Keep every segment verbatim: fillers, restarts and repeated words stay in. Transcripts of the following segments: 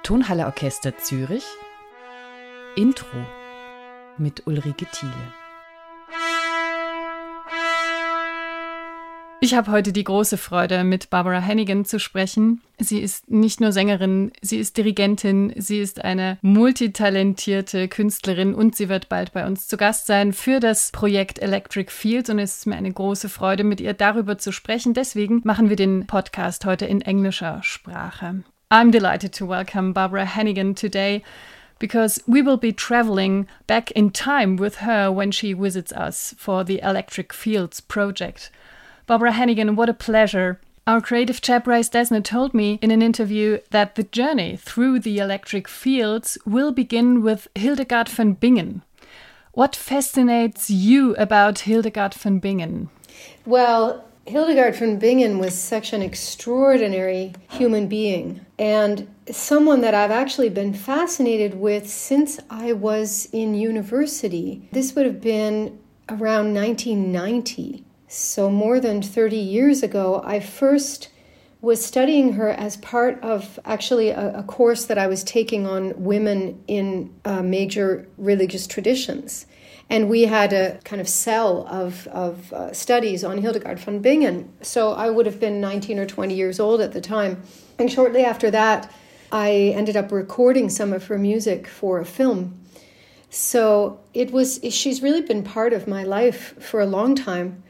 Tonhalle Orchester Zürich. Intro mit Ulrike Thiele. Ich habe heute die große Freude, mit Barbara Hannigan zu sprechen. Sie ist nicht nur Sängerin, sie ist Dirigentin, sie ist eine multitalentierte Künstlerin und sie wird bald bei uns zu Gast sein für das Projekt Electric Fields und es ist mir eine große Freude, mit ihr darüber zu sprechen. Deswegen machen wir den Podcast heute in englischer Sprache. I'm delighted to welcome Barbara Hannigan today because we will be traveling back in time with her when she visits us for the Electric Fields project. Barbara Hannigan, what a pleasure. Our creative chap Bryce Dessner told me in an interview that the journey through the electric fields will begin with Hildegard von Bingen. What fascinates you about Hildegard von Bingen? Well, Hildegard von Bingen was such an extraordinary human being and someone that I've actually been fascinated with since I was in university. This would have been around nineteen ninety. So more than thirty years ago, I first was studying her as part of actually a, a course that I was taking on women in uh, major religious traditions. And we had a kind of cell of, of uh, studies on Hildegard von Bingen. So I would have been nineteen or twenty years old at the time. And shortly after that, I ended up recording some of her music for a film. So it was, she's really been part of my life for a long time.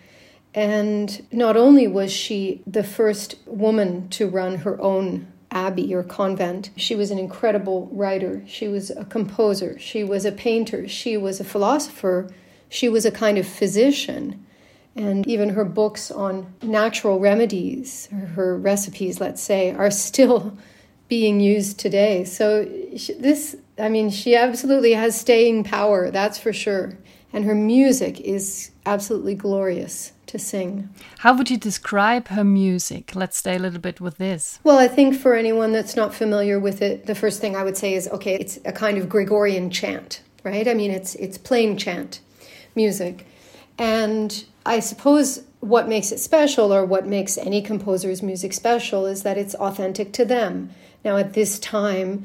And not only was she the first woman to run her own abbey or convent, she was an incredible writer. She was a composer. She was a painter. She was a philosopher. She was a kind of physician. And even her books on natural remedies, or her recipes, let's say, are still being used today. So this, I mean, she absolutely has staying power, that's for sure. And her music is absolutely glorious to sing. How would you describe her music? Let's stay a little bit with this. Well, I think for anyone that's not familiar with it, the first thing I would say is, okay, it's a kind of Gregorian chant, right? I mean, it's it's plain chant music. And I suppose what makes it special, or what makes any composer's music special, is that it's authentic to them. Now, at this time,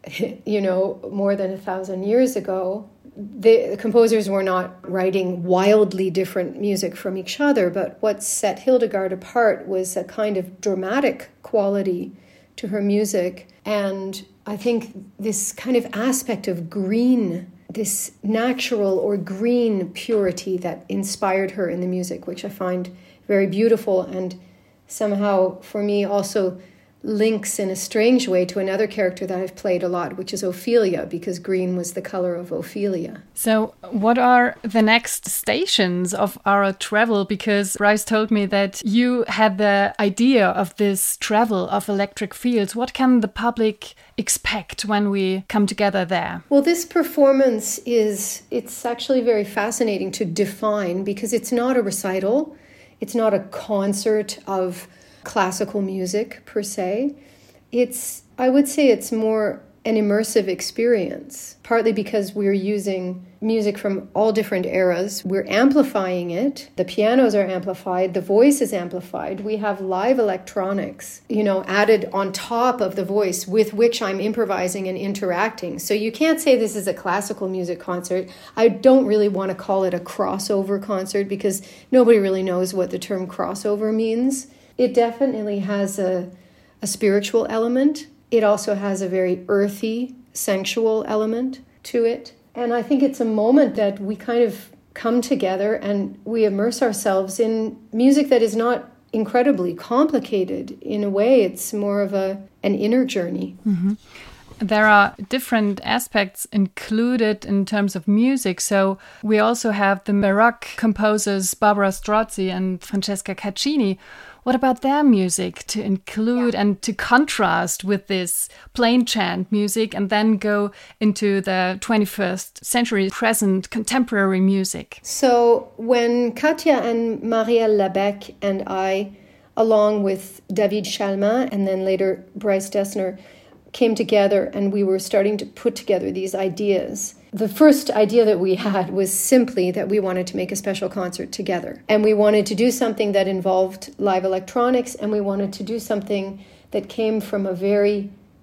you know, more than a thousand years ago, the composers were not writing wildly different music from each other, but what set Hildegard apart was a kind of dramatic quality to her music. And I think this kind of aspect of green, this natural or green purity that inspired her in the music, which I find very beautiful and somehow for me also links in a strange way to another character that I've played a lot, which is Ophelia, because green was the color of Ophelia. So what are the next stations of our travel? Because Bryce told me that you had the idea of this travel of electric fields. What can the public expect when we come together there? Well, this performance is, it's actually very fascinating to define because it's not a recital. It's not a concert of classical music per se. It's, I would say it's more an immersive experience, partly because we're using music from all different eras. We're amplifying it. The pianos are amplified. The voice is amplified. We have live electronics, you know, added on top of the voice with which I'm improvising and interacting. So you can't say this is a classical music concert. I don't really want to call it a crossover concert because nobody really knows what the term crossover means. It definitely has a, a spiritual element. It also has a very earthy, sensual element to it. And I think it's a moment that we kind of come together and we immerse ourselves in music that is not incredibly complicated. In a way, it's more of a an inner journey. Mm-hmm. There are different aspects included in terms of music. So we also have the Baroque composers Barbara Strozzi and Francesca Caccini. What about their music to include yeah. and to contrast with this plain chant music and then go into the twenty-first century present contemporary music? So when Katja and Marielle Labec and I, along with David Chalmin and then later Bryce Dessner, came together and we were starting to put together these ideas. The first idea that we had was simply that we wanted to make a special concert together. And we wanted to do something that involved live electronics, and we wanted to do something that came from a very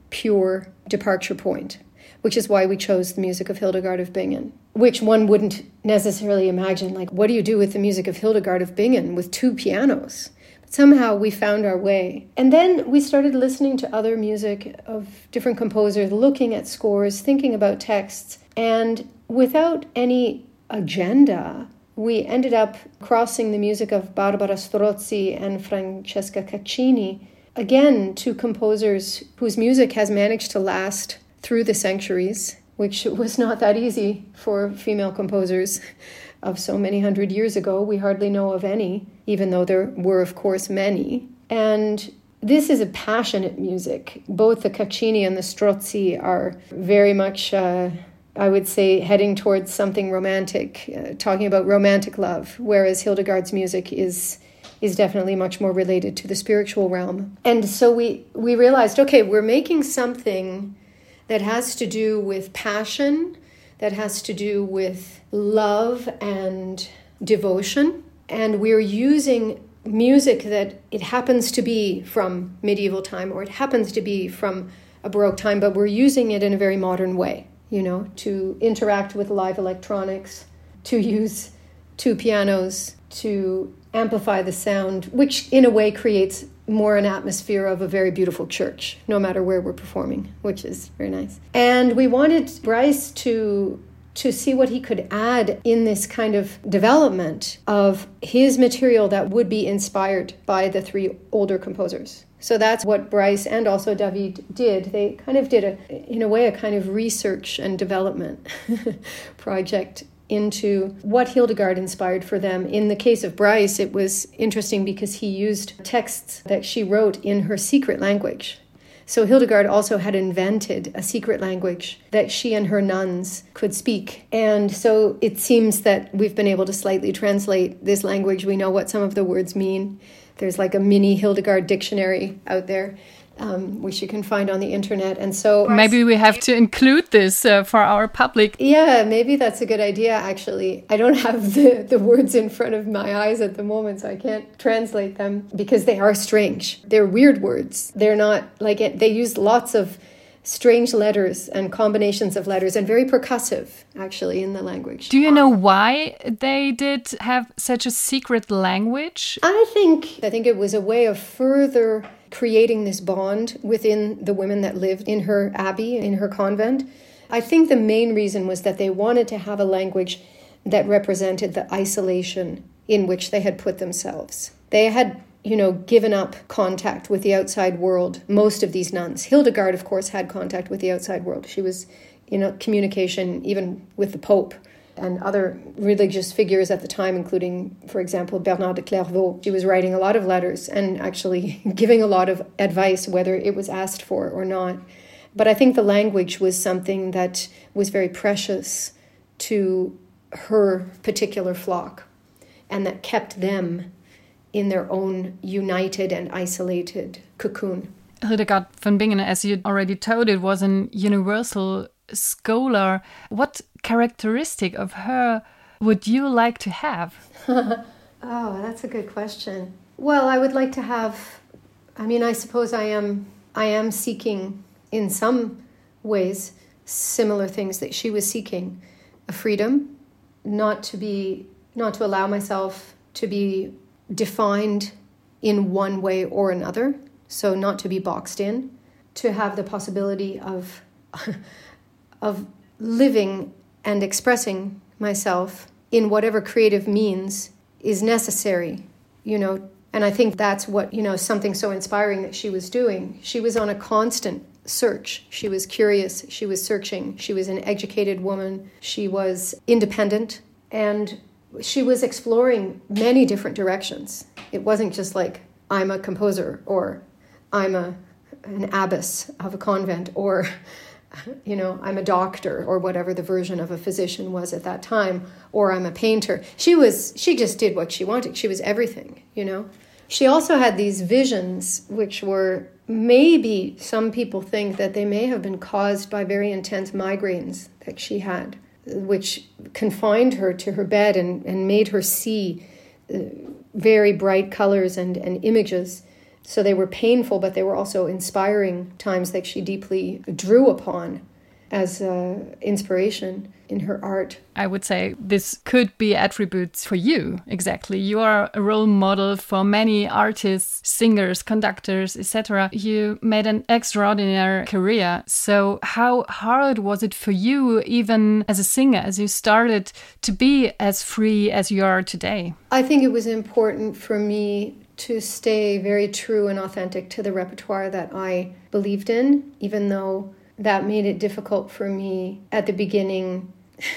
pure departure point, which is why we chose the music of Hildegard of Bingen, which one wouldn't necessarily imagine. Like, what do you do with the music of Hildegard of Bingen with two pianos? But somehow we found our way. And then we started listening to other music of different composers, looking at scores, thinking about texts. And without any agenda, we ended up crossing the music of Barbara Strozzi and Francesca Caccini, again, two composers whose music has managed to last through the centuries, which was not that easy for female composers of so many hundred years ago. We hardly know of any, even though there were, of course, many. And this is a passionate music. Both the Caccini and the Strozzi are very much, uh, I would say, heading towards something romantic, uh, talking about romantic love, whereas Hildegard's music is is definitely much more related to the spiritual realm. And so we, we realized, okay, we're making something that has to do with passion, that has to do with love and devotion. And we're using music that it happens to be from medieval time, or it happens to be from a Baroque time, but we're using it in a very modern way, you know, to interact with live electronics, to use two pianos, to amplify the sound, which in a way creates more an atmosphere of a very beautiful church, no matter where we're performing, which is very nice. And we wanted Bryce to to see what he could add in this kind of development of his material that would be inspired by the three older composers. So that's what Bryce and also David did. They kind of did, a, in a way, a kind of research and development project into what Hildegard inspired for them. In the case of Bryce, it was interesting because he used texts that she wrote in her secret language. So Hildegard also had invented a secret language that she and her nuns could speak. And so it seems that we've been able to slightly translate this language. We know what some of the words mean. There's like a mini Hildegard dictionary out there, Um, which you can find on the internet. And so maybe we have to include this uh, for our public. Yeah, maybe that's a good idea, actually. I don't have the, the words in front of my eyes at the moment, so I can't translate them because they are strange. They're weird words. They're not like it. They use lots of strange letters and combinations of letters, and very percussive, actually, in the language. Do you know why they did have such a secret language? I think I think it was a way of further creating this bond within the women that lived in her abbey, in her convent. I think the main reason was that they wanted to have a language that represented the isolation in which they had put themselves. They had, you know, given up contact with the outside world, most of these nuns. Hildegard, of course, had contact with the outside world. She was in a communication even with the Pope and other religious figures at the time, including, for example, Bernard de Clairvaux. She was writing a lot of letters and actually giving a lot of advice, whether it was asked for or not. But I think the language was something that was very precious to her particular flock, and that kept them in their own united and isolated cocoon. Hildegard von Bingen, as you already told, it was an universal scholar. What characteristic of her would you like to have? Oh, that's a good question. Well, I would like to have, I mean, I suppose I am I am seeking in some ways similar things that she was seeking. A freedom, not to be not to allow myself to be defined in one way or another, so not to be boxed in, to have the possibility of of living and expressing myself in whatever creative means is necessary, you know. And I think that's what, you know, something so inspiring that she was doing. She was on a constant search. She was curious. She was searching. She was an educated woman. She was independent. And she was exploring many different directions. It wasn't just like, I'm a composer, or I'm a an abbess of a convent, or, you know, I'm a doctor, or whatever the version of a physician was at that time, or I'm a painter. She was, she just did what she wanted. She was everything, you know. She also had these visions, which were, maybe some people think that they may have been caused by very intense migraines that she had, which confined her to her bed and, and made her see uh, very bright colors and, and images So they were painful, but they were also inspiring times that she deeply drew upon as uh, inspiration in her art. I would say this could be attributes for you, exactly. You are a role model for many artists, singers, conductors, et cetera. You made an extraordinary career. So how hard was it for you, even as a singer, as you started to be as free as you are today? I think it was important for me to stay very true and authentic to the repertoire that I believed in, even though that made it difficult for me at the beginning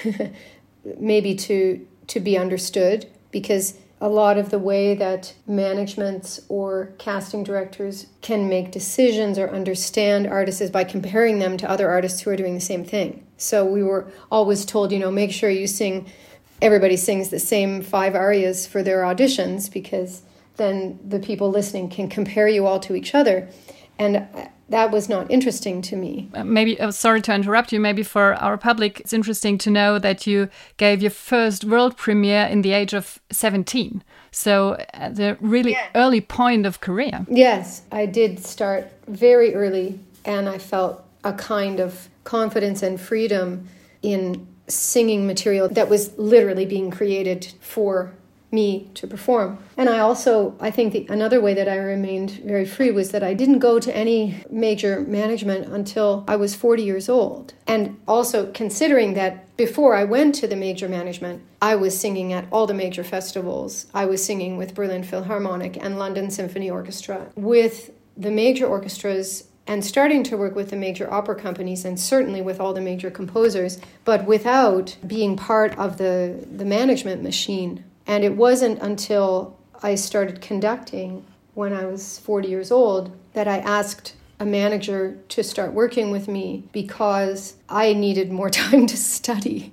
maybe to to be understood, because a lot of the way that managements or casting directors can make decisions or understand artists is by comparing them to other artists who are doing the same thing. So we were always told, you know, make sure you sing, everybody sings the same five arias for their auditions, because then the people listening can compare you all to each other. And that was not interesting to me. Uh, maybe, uh, sorry to interrupt you, maybe for our public, it's interesting to know that you gave your first world premiere in the age of seventeen. So at the really yeah. early point of career. Yes, I did start very early, and I felt a kind of confidence and freedom in singing material that was literally being created for me to perform. And I also, I think the, another way that I remained very free was that I didn't go to any major management until I was forty years old. And also considering that before I went to the major management, I was singing at all the major festivals. I was singing with Berlin Philharmonic and London Symphony Orchestra, with the major orchestras, and starting to work with the major opera companies, and certainly with all the major composers, but without being part of the, the management machine. And it wasn't until I started conducting when I was forty years old that I asked a manager to start working with me, because I needed more time to study.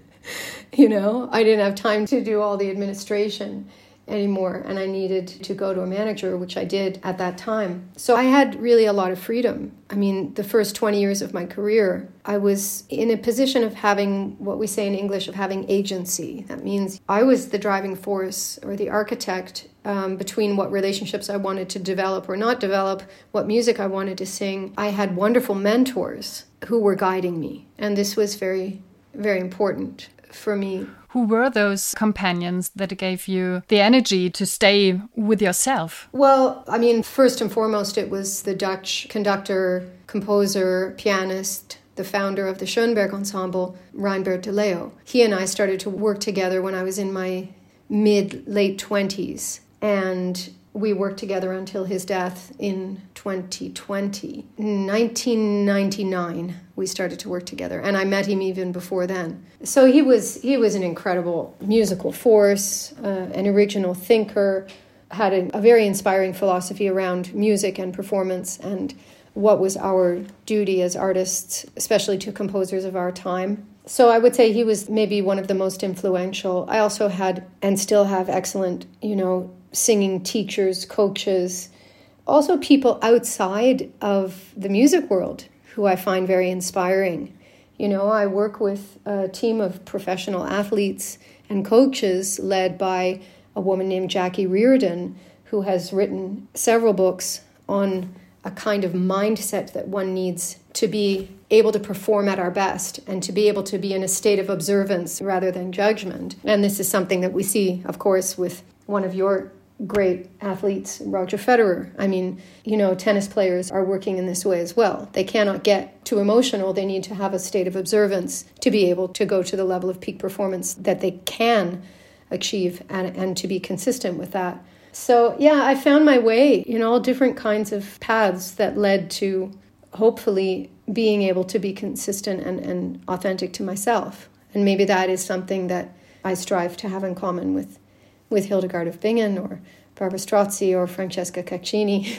You know, I didn't have time to do all the administration anymore, and I needed to go to a manager, which I did at that time. So I had really a lot of freedom. I mean, the first twenty years of my career, I was in a position of having what we say in English, of having agency. That means I was the driving force or the architect um, between what relationships I wanted to develop or not develop, what music I wanted to sing. I had wonderful mentors who were guiding me, and this was very, very important for me. Who were those companions that gave you the energy to stay with yourself? Well, I mean, first and foremost, it was the Dutch conductor, composer, pianist, the founder of the Schoenberg Ensemble, Reinbert de Leo. He and I started to work together when I was in my mid-late twenties, and we worked together until his death in twenty twenty. In nineteen ninety-nine, we started to work together, and I met him even before then. So he was he was an incredible musical force, uh, an original thinker, had a, a very inspiring philosophy around music and performance and what was our duty as artists, especially to composers of our time. So I would say he was maybe one of the most influential. I also had and still have excellent, you know, singing teachers, coaches, also people outside of the music world who I find very inspiring. You know, I work with a team of professional athletes and coaches led by a woman named Jackie Reardon, who has written several books on a kind of mindset that one needs to be able to perform at our best and to be able to be in a state of observance rather than judgment. And this is something that we see, of course, with one of your great athletes, Roger Federer. I mean, you know, tennis players are working in this way as well. They cannot get too emotional. They need to have a state of observance to be able to go to the level of peak performance that they can achieve and, and to be consistent with that. So, yeah, I found my way in all different kinds of paths that led to hopefully being able to be consistent and, and authentic to myself. And maybe that is something that I strive to have in common with with Hildegard of Bingen or Barbara Strozzi or Francesca Caccini.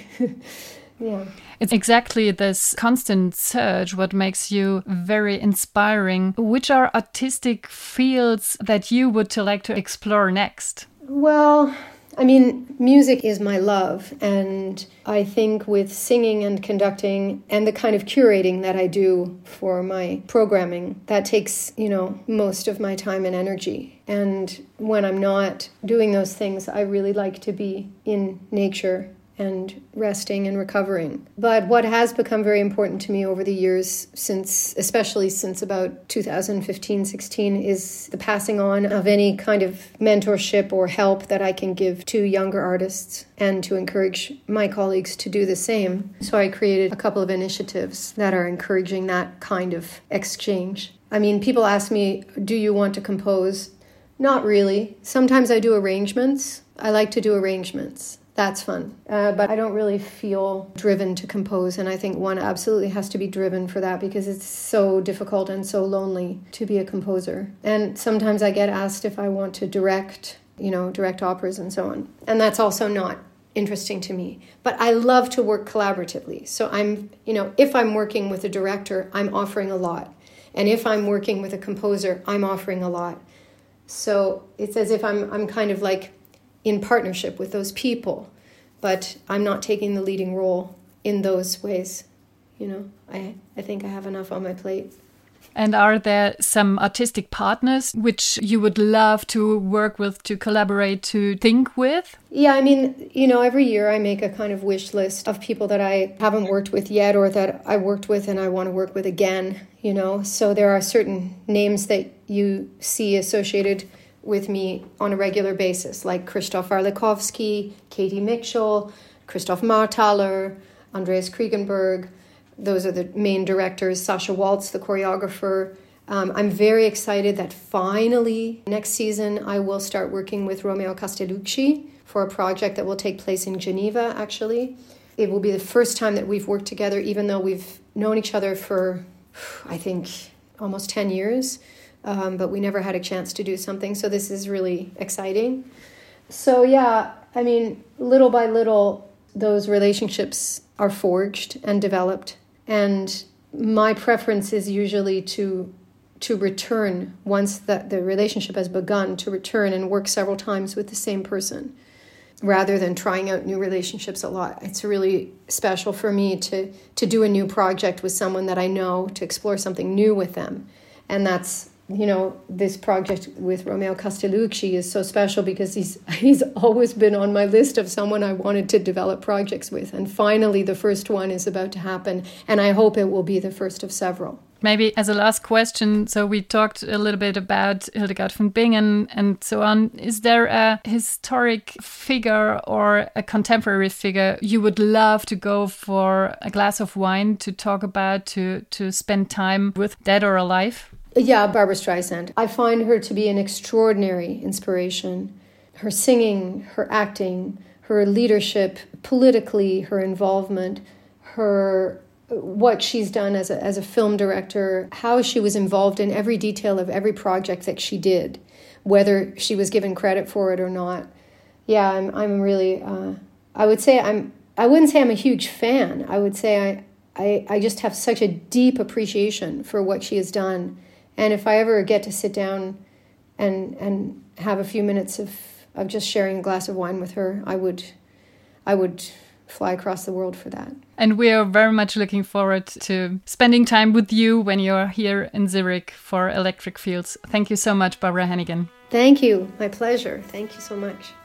Yeah. It's exactly this constant search what makes you very inspiring. Which are artistic fields that you would like to explore next? Well, I mean, music is my love, and I think with singing and conducting and the kind of curating that I do for my programming, that takes, you know, most of my time and energy. And when I'm not doing those things, I really like to be in nature and resting and recovering. But what has become very important to me over the years, since, especially since about two thousand fifteen sixteen, is the passing on of any kind of mentorship or help that I can give to younger artists and to encourage my colleagues to do the same. So I created a couple of initiatives that are encouraging that kind of exchange. I mean, people ask me, do you want to compose? Not really. Sometimes I do arrangements. I like to do arrangements. That's fun. Uh, but I don't really feel driven to compose. And I think one absolutely has to be driven for that because it's so difficult and so lonely to be a composer. And sometimes I get asked if I want to direct, you know, direct operas and so on. And that's also not interesting to me. But I love to work collaboratively. So I'm, you know, if I'm working with a director, I'm offering a lot. And if I'm working with a composer, I'm offering a lot. So it's as if I'm I'm kind of like in partnership with those people, but I'm not taking the leading role in those ways. You know, I, I think I have enough on my plate. And are there some artistic partners which you would love to work with, to collaborate, to think with? Yeah, I mean, you know, every year I make a kind of wish list of people that I haven't worked with yet or that I worked with and I want to work with again, you know. So there are certain names that you see associated with me on a regular basis, like Krzysztof Arlikowski, Katie Mitchell, Christoph Marthaler, Andreas Kriegenberg. Those are the main directors. Sasha Waltz, the choreographer. Um, I'm very excited that finally next season I will start working with Romeo Castellucci for a project that will take place in Geneva, actually. It will be the first time that we've worked together, even though we've known each other for, I think, almost ten years. Um, but we never had a chance to do something. So this is really exciting. So yeah, I mean, little by little, those relationships are forged and developed. And my preference is usually to to return, once that the relationship has begun, to return and work several times with the same person, rather than trying out new relationships a lot. It's really special for me to, to do a new project with someone that I know, to explore something new with them. And that's, you know, this project with Romeo Castellucci is so special because he's he's always been on my list of someone I wanted to develop projects with. And finally, the first one is about to happen. And I hope it will be the first of several. Maybe as a last question, so we talked a little bit about Hildegard von Bingen and so on. Is there a historic figure or a contemporary figure you would love to go for a glass of wine to talk about, to, to spend time with, dead or alive? Yeah, Barbra Streisand. I find her to be an extraordinary inspiration. Her singing, her acting, her leadership, politically, her involvement, her what she's done as a as a film director, how she was involved in every detail of every project that she did, whether she was given credit for it or not. Yeah, I'm I'm really. Uh, I would say I'm. I wouldn't say I'm a huge fan. I would say I I I just have such a deep appreciation for what she has done. And if I ever get to sit down and and have a few minutes of, of just sharing a glass of wine with her, I would I would fly across the world for that. And we are very much looking forward to spending time with you when you're here in Zurich for Electric Fields. Thank you so much, Barbara Hannigan. Thank you. My pleasure. Thank you so much.